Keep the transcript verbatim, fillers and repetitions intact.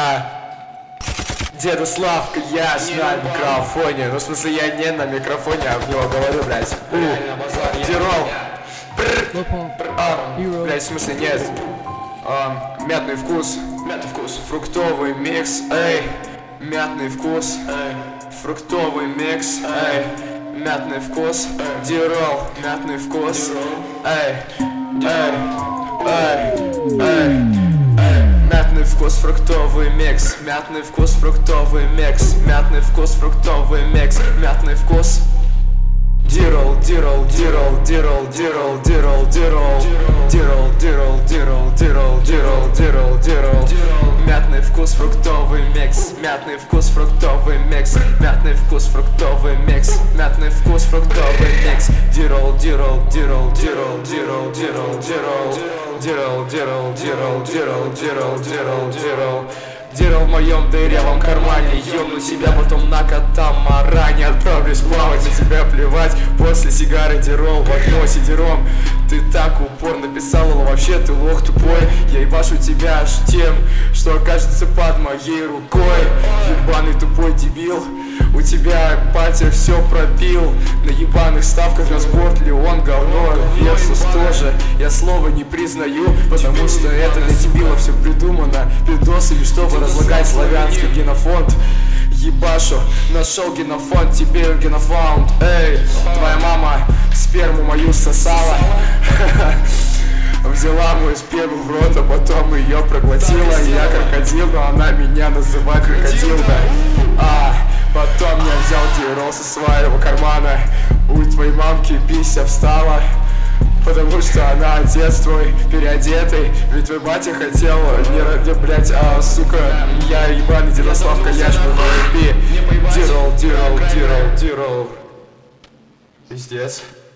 А, деда Славка, я ж на микрофоне. Ну, в смысле, я не на микрофоне, а в него говорю, блядь. У, Дирол. А, блядь, в смысле, нет. А, мятный вкус. Мятный вкус. Фруктовый микс, эй. Мятный вкус, эй. Фруктовый микс, эй. Мятный вкус. Дирол. Мятный вкус. Эй. Эй. Эй. Эй. Мятный вкус, фруктовый микс. Мятный вкус, фруктовый микс. Мятный вкус, фруктовый микс. Мятный вкус. Дирол, дирол, дирол, дирол, дирол, дирол, дирол, дирол, дирол, дирол, дирол, дирол, дирол, дирол. Мятный вкус, фруктовый микс. Мятный вкус, фруктовый микс. Мятный вкус, фруктовый микс. Мятный вкус, фруктовый микс. Дирол, дирол, дирол, дирол, дирол, дирол, дирол, дирол, дирол, дирол, дирол, дирол, дирол, дирол. Дирол в моем дырявом кармане. Ёбну себя потом на катамаране. Отправлюсь плавать, на тебя плевать. После сигары Дирол в окно сидером. Ты так упорно писал, но вообще ты лох тупой. Я ебашу тебя аж тем, что окажется под моей рукой. Ебаный тупой дебил, у тебя батя все пропил. На ебаных ставках на спорт Леон говно. Версус тоже я слова не признаю, потому что это для дебила все придумано пидосами, чтобы разлагать славянский генофонд. Ебашу, нашел генофонд, теперь генофаунд. Эй, твоя мама сперму мою сосала. Взяла мою сперму в рот, а потом ее проглотила. Я крокодил, но она меня называет крокодилда. А, потом я взял Дирол со своего кармана. У твоей мамки пися встала, потому что она отец твой переодетый. Ведь твой батя хотел не ради, блять, а сука, я ебаный Дедославка, я ж мой Дирол, Дирол, Дирол, Дирол. Пиздец.